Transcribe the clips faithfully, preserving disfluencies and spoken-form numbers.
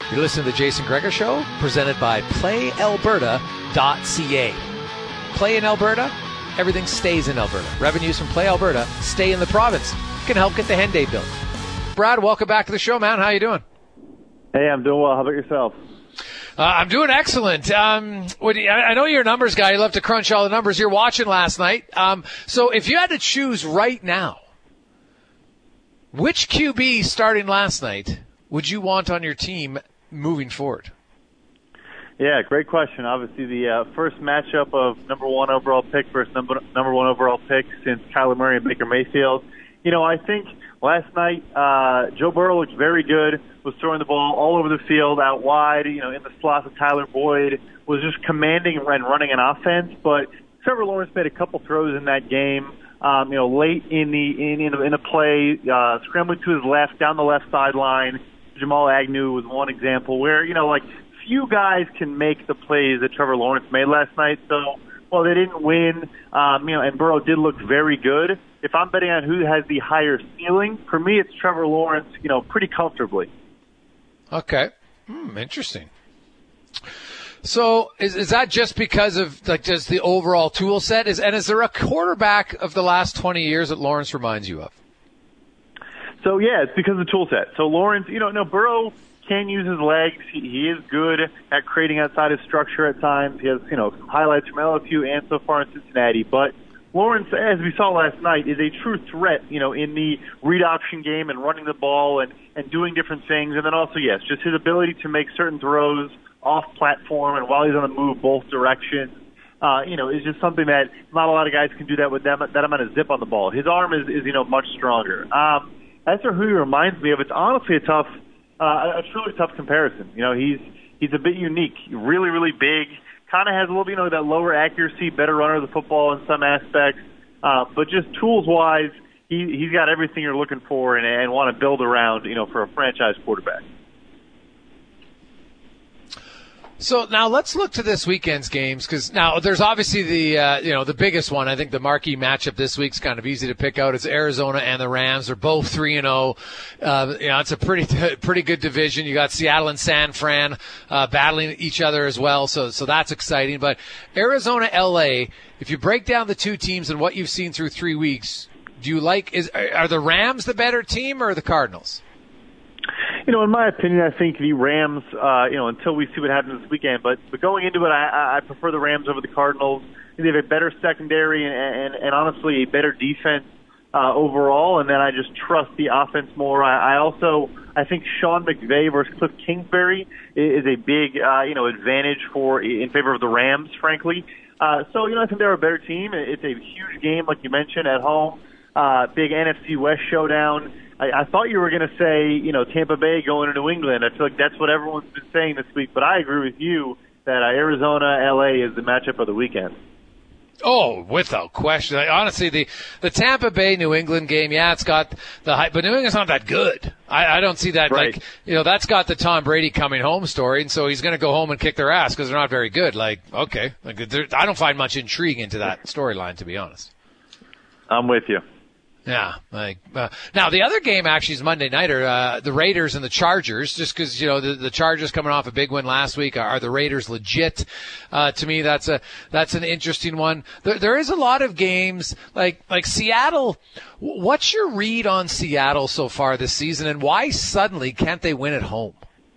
You're listening to the Jason Gregor Show, presented by play alberta dot c a. Play in Alberta, everything stays in Alberta. Revenues from Play Alberta stay in the province. Can help get the hen day built. Brad, welcome back to the show, man. How you doing? Hey, I'm doing well. How about yourself? Uh, I'm doing excellent. Um, what do you, I I know you're a numbers guy. You love to crunch all the numbers. You're watching last night. Um, so if you had to choose right now, which Q B starting last night would you want on your team moving forward? Yeah, great question. Obviously, the uh, first matchup of number one overall pick versus number number one overall pick since Kyler Murray and Baker Mayfield. You know, I think last night uh, Joe Burrow looked very good, was throwing the ball all over the field, out wide, you know, in the slot with Tyler Boyd, was just commanding and running an offense. But Trevor Lawrence made a couple throws in that game, um, you know, late in the in in the, in the play, uh, scrambling to his left, down the left sideline. Jamal Agnew was one example where, you know, like, few guys can make the plays that Trevor Lawrence made last night. So, well, they didn't win, um, you know, and Burrow did look very good. If I'm betting on who has the higher ceiling, for me, it's Trevor Lawrence, you know, pretty comfortably. Okay. Hmm, interesting. So is is that just because of, like, just the overall tool set? Is And is there a quarterback of the last twenty years that Lawrence reminds you of? So, yeah, it's because of the tool set. So, Lawrence, you know, no, Burrow can use his legs. He, he is good at creating outside his structure at times. He has, you know, highlights from L S U and so far in Cincinnati. But Lawrence, as we saw last night, is a true threat, you know, in the read option game and running the ball and, and doing different things. And then also, yes, just his ability to make certain throws off platform and while he's on the move both directions. Uh, you know, is just something that not a lot of guys can do that with them, that amount of zip on the ball. His arm is, is you know, much stronger. Um, as for who he reminds me of, it's honestly a tough Uh, a truly tough comparison. You know, he's he's a bit unique, really, really big, kind of has a little, you know, that lower accuracy, better runner of the football in some aspects, uh, but just tools-wise, he, he's got everything you're looking for and, and want to build around, you know, for a franchise quarterback. So now let's look to this weekend's games, because now there's obviously the uh, you know the biggest one. I think the marquee matchup this week's kind of easy to pick out. It's Arizona and the Rams. They're both three and zero. Uh, you know, it's a pretty pretty good division. You got Seattle and San Fran uh, battling each other as well. So so that's exciting. But Arizona, L A. If you break down the two teams and what you've seen through three weeks, do you like is are the Rams the better team or the Cardinals? You know, in my opinion, I think the Rams, uh, you know, until we see what happens this weekend, but, but going into it, I, I prefer the Rams over the Cardinals. They have a better secondary and, and, and honestly, a better defense uh, overall, and then I just trust the offense more. I, I also, I think Sean McVay versus Cliff Kingsbury is a big, uh, you know, advantage for in favor of the Rams, frankly. Uh, so, you know, I think they're a better team. It's a huge game, like you mentioned, at home. Uh, big N F C West showdown. I, I thought you were going to say, you know, Tampa Bay going to New England. I feel like that's what everyone's been saying this week. But I agree with you that uh, Arizona, L A is the matchup of the weekend. Oh, without question. Like, honestly, the, the Tampa Bay New England game, yeah, it's got the hype, but New England's not that good. I, I don't see that. Right. Like, you know, that's got the Tom Brady coming home story, and so he's going to go home and kick their ass because they're not very good. Like, okay, like, I don't find much intrigue into that storyline, to be honest. I'm with you. Yeah, like uh, now the other game actually is Monday nighter. Uh, the Raiders and the Chargers. Just because you know the, the Chargers coming off a big win last week, are, are the Raiders legit? Uh, to me, that's a that's an interesting one. There, there is a lot of games like like Seattle. What's your read on Seattle so far this season, and why suddenly can't they win at home?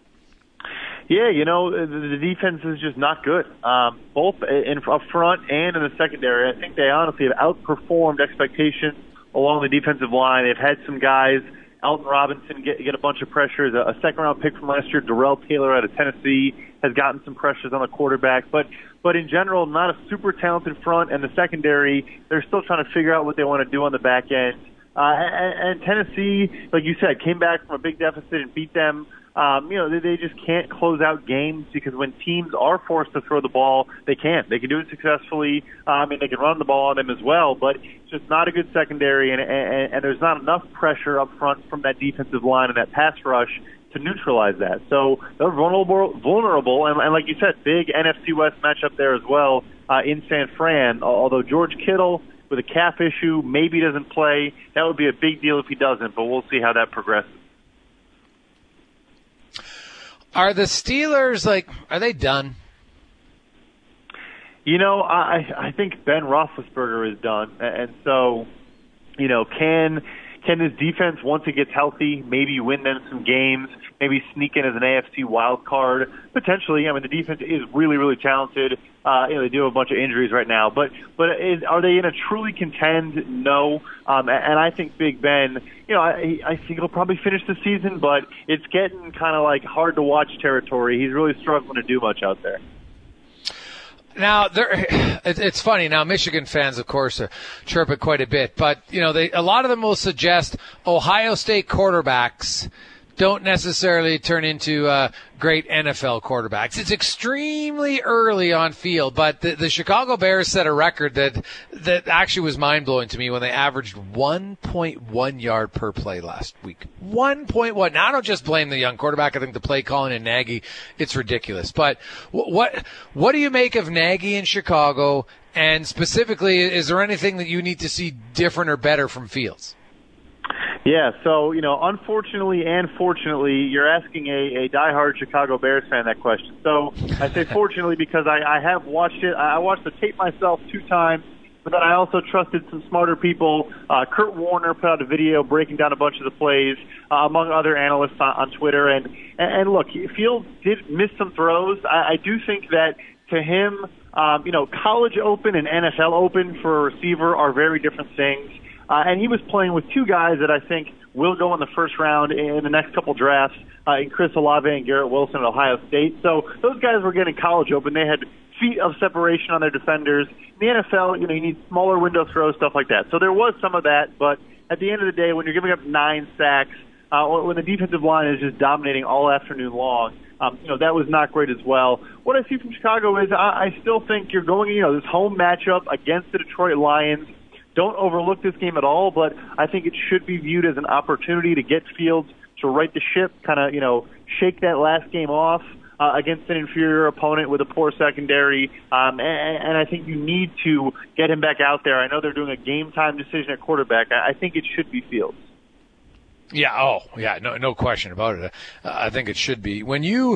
Yeah, you know, the defense is just not good, um, both in up front and in the secondary. I think they honestly have outperformed expectations along the defensive line. They've had some guys, Alton Robinson, get, get a bunch of pressures. A, a second-round pick from last year, Darrell Taylor out of Tennessee, has gotten some pressures on the quarterback. But but in general, not a super talented front, and the secondary, they're still trying to figure out what they want to do on the back end. Uh, and, and Tennessee, like you said, came back from a big deficit and beat them. Um, you know, they, they just can't close out games because when teams are forced to throw the ball, they can't. They can do it successfully. Uh, I mean, they can run the ball on them as well, but it's just not a good secondary, and, and, and there's not enough pressure up front from that defensive line and that pass rush to neutralize that. So they're vulnerable, vulnerable, and, and like you said, big N F C West matchup there as well uh, in San Fran. Although George Kittle with a calf issue maybe doesn't play, that would be a big deal if he doesn't, but we'll see how that progresses. Are the Steelers, like, are they done? You know, I I think Ben Roethlisberger is done, and so, you know, can can this defense, once it gets healthy, maybe win them some games, maybe sneak in as an A F C wild card? Potentially. I mean, the defense is really, really talented. Uh, you know, they do have a bunch of injuries right now, but but is, are they in a truly contend? No. Um, and I think Big Ben, you know, I, I think he'll probably finish the season, but it's getting kind of like hard to watch territory. He's really struggling to do much out there. Now, there, it's funny. Now, Michigan fans, of course, are chirping quite a bit, but you know, they a lot of them will suggest Ohio State quarterbacks don't necessarily turn into uh, great N F L quarterbacks. It's extremely early on field, but the, the Chicago Bears set a record that that actually was mind-blowing to me when they averaged one point one yard per play last week. one point one. Now, I don't just blame the young quarterback. I think the play calling in Nagy, it's ridiculous. But what what do you make of Nagy in Chicago? And specifically, is there anything that you need to see different or better from Fields? Yeah, so, you know, unfortunately and fortunately, you're asking a, a diehard Chicago Bears fan that question. So I say fortunately because I, I have watched it. I watched the tape myself two times, but then I also trusted some smarter people. Uh, Kurt Warner put out a video breaking down a bunch of the plays, uh, among other analysts on, on Twitter. And, and, look, Fields did miss some throws. I, I do think that to him, um, you know, college open and N F L open for a receiver are very different things. Uh, and he was playing with two guys that I think will go in the first round in the next couple drafts, uh, in Chris Olave and Garrett Wilson at Ohio State. So those guys were getting college open. They had feet of separation on their defenders. In the N F L, you know, you need smaller window throws, stuff like that. So there was some of that. But at the end of the day, when you're giving up nine sacks, uh, or when the defensive line is just dominating all afternoon long, um, you know, that was not great as well. What I see from Chicago is I, I still think you're going, you know, this home matchup against the Detroit Lions. Don't overlook this game at all, but I think it should be viewed as an opportunity to get Fields to right the ship, kind of, you know, shake that last game off uh, against an inferior opponent with a poor secondary. Um, and, and I think you need to get him back out there. I know they're doing a game-time decision at quarterback. I, I think it should be Fields. Yeah, oh, yeah, no no question about it. Uh, I think it should be. When you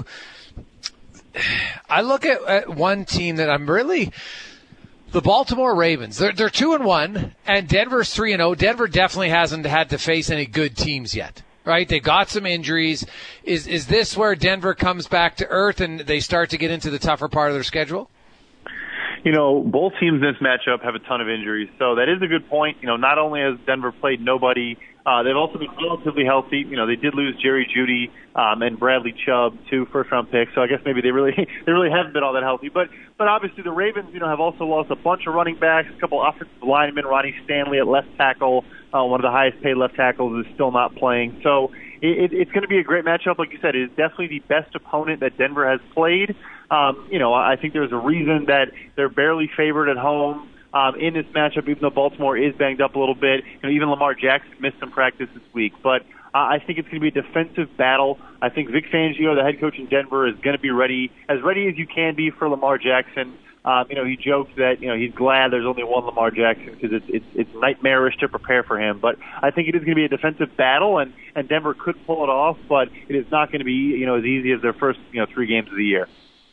– I look at, at one team that I'm really – the Baltimore Ravens, they're, they're two and one, and Denver's three and oh. Denver definitely hasn't had to face any good teams yet, right? They got some injuries. Is is this where Denver comes back to earth and they start to get into the tougher part of their schedule? You know, both teams in this matchup have a ton of injuries, so that is a good point. You know, not only has Denver played nobody, uh, they've also been relatively healthy. You know, they did lose Jerry Jeudy um, and Bradley Chubb, two first-round picks, so I guess maybe they really they really haven't been all that healthy. But but obviously the Ravens, you know, have also lost a bunch of running backs, a couple offensive linemen. Ronnie Stanley at left tackle, uh, one of the highest-paid left tackles, is still not playing. So it, it, it's going to be a great matchup. Like you said, it is definitely the best opponent that Denver has played. Um, you know, I think there's a reason that they're barely favored at home um, in this matchup, even though Baltimore is banged up a little bit. You know, even Lamar Jackson missed some practice this week. But uh, I think it's going to be a defensive battle. I think Vic Fangio, the head coach in Denver, is going to be ready, as ready as you can be for Lamar Jackson. Um, you know, he joked that, you know, he's glad there's only one Lamar Jackson because it's, it's, it's nightmarish to prepare for him. But I think it is going to be a defensive battle, and, and Denver could pull it off, but it is not going to be, you know, as easy as their first, you know, three games of the year.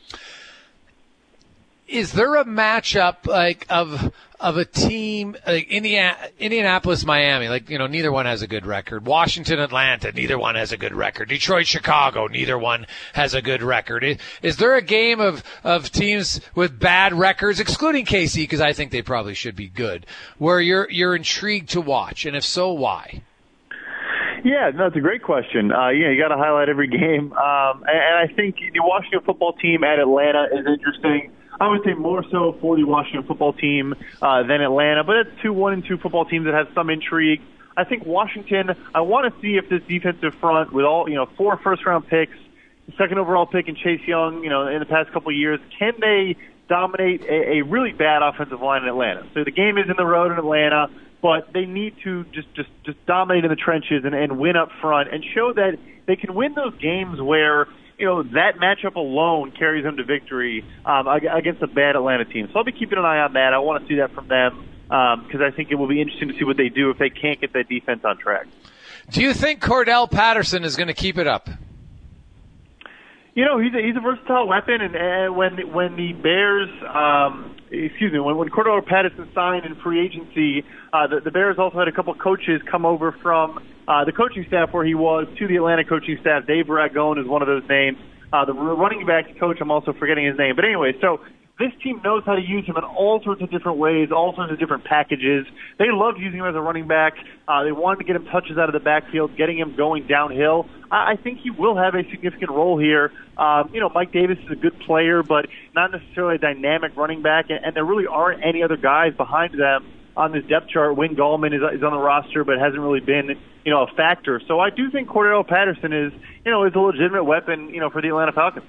Is there a matchup like of of a team like Indiana, Indianapolis, Miami? Like, you know, neither one has a good record. Washington, Atlanta, neither one has a good record. Detroit, Chicago, neither one has a good record. Is, is there a game of of teams with bad records, excluding K C, because I think they probably should be good, where you're you're intrigued to watch, and if so, why? Yeah, no, it's a great question. Uh, yeah, you got to highlight every game, um, and, and I think the Washington football team at Atlanta is interesting. I would say more so for the Washington football team uh, than Atlanta, but it's two one and two football teams that have some intrigue. I think Washington, I want to see if this defensive front with all, you know, four first round picks, second overall pick in Chase Young, you know, in the past couple of years, can they dominate a, a really bad offensive line in Atlanta? So the game is in the road in Atlanta, but they need to just, just, just dominate in the trenches and, and win up front and show that they can win those games where, you know, that matchup alone carries them to victory um, against a bad Atlanta team. So I'll be keeping an eye on that. I want to see that from them because um, I think it will be interesting to see what they do if they can't get that defense on track. Do you think Cordell Patterson is going to keep it up? You know, he's a, he's a versatile weapon, and, and when when the Bears, um, excuse me, when when Cordell Patterson signed in free agency, uh, the, the Bears also had a couple coaches come over from uh, the coaching staff where he was to the Atlanta coaching staff. Dave Ragone is one of those names. Uh, the running backs coach, I'm also forgetting his name, but anyway, so. This team knows how to use him in all sorts of different ways, all sorts of different packages. They love using him as a running back. Uh, they wanted to get him touches out of the backfield, getting him going downhill. I, I think he will have a significant role here. Um, you know, Mike Davis is a good player, but not necessarily a dynamic running back, and, and there really aren't any other guys behind them on this depth chart. Wayne Gallman is, is on the roster, but hasn't really been, you know, a factor. So I do think Cordell Patterson is, you know, is a legitimate weapon, you know, for the Atlanta Falcons.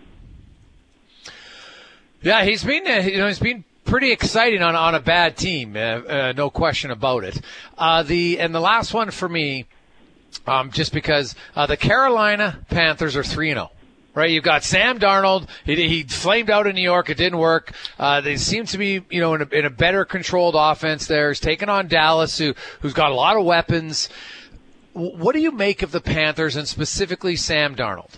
Yeah, he's been, uh, you know, he's been pretty exciting on, on a bad team, uh, uh, no question about it. Uh, the and the last one for me, um, just because uh, the Carolina Panthers are three and zero. Right, you've got Sam Darnold. He, he flamed out in New York. It didn't work. Uh, they seem to be, you know, in a, in a better controlled offense there. He's taken on Dallas, who who's got a lot of weapons. What do you make of the Panthers and specifically Sam Darnold?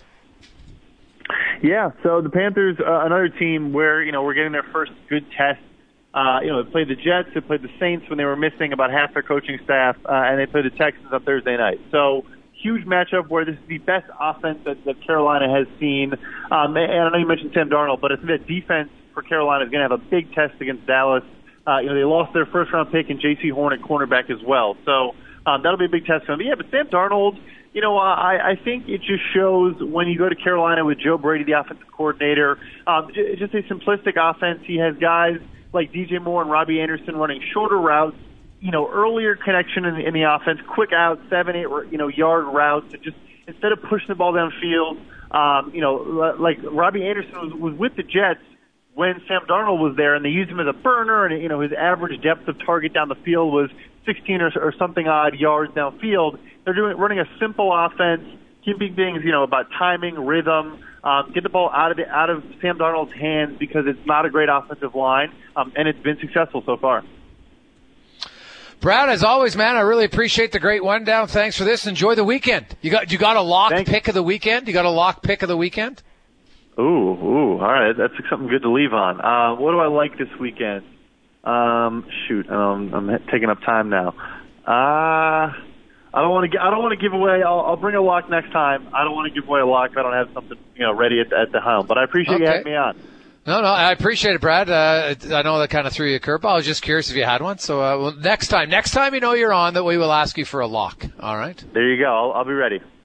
Yeah, so the Panthers, uh, another team where, you know, we're getting their first good test. Uh, you know, they played the Jets, they played the Saints when they were missing about half their coaching staff, uh, and they played the Texans on Thursday night. So, huge matchup where this is the best offense that, that Carolina has seen. Um, and I know you mentioned Sam Darnold, but I think that defense for Carolina is going to have a big test against Dallas. Uh, you know, they lost their first-round pick in J C Horn at cornerback as well. So, um, that'll be a big test for them. But yeah, but Sam Darnold, you know, I, I think it just shows when you go to Carolina with Joe Brady, the offensive coordinator, um, just a simplistic offense. He has guys like D J Moore and Robbie Anderson running shorter routes, you know, earlier connection in the, in the offense, quick out, seven, eight, you know, yard routes, and just instead of pushing the ball downfield, um, you know, like Robbie Anderson was, was with the Jets when Sam Darnold was there, and they used him as a burner, and, you know, his average depth of target down the field was sixteen or, or something odd yards downfield. They're doing running a simple offense, keeping things, you know, about timing, rhythm, um, get the ball out of the, out of Sam Darnold's hands because it's not a great offensive line, um, and it's been successful so far. Brad, as always, man, I really appreciate the great rundown. Thanks for this. Enjoy the weekend. You got you got a lock Thanks. pick of the weekend? You got a lock pick of the weekend? Ooh, ooh, all right. That's something good to leave on. Uh, what do I like this weekend? Um, shoot, um, I'm taking up time now. Uh, I don't want to. I don't want to give away. I'll, I'll bring a lock next time. I don't want to give away a lock if I don't have something, you know, ready at the, at the helm. But I appreciate okay. you having me on. No, no, I appreciate it, Brad. Uh, I know that kind of threw you a curveball. I was just curious if you had one. So, uh, well, next time, next time you know you're on, that we will ask you for a lock. All right. There you go. I'll, I'll be ready.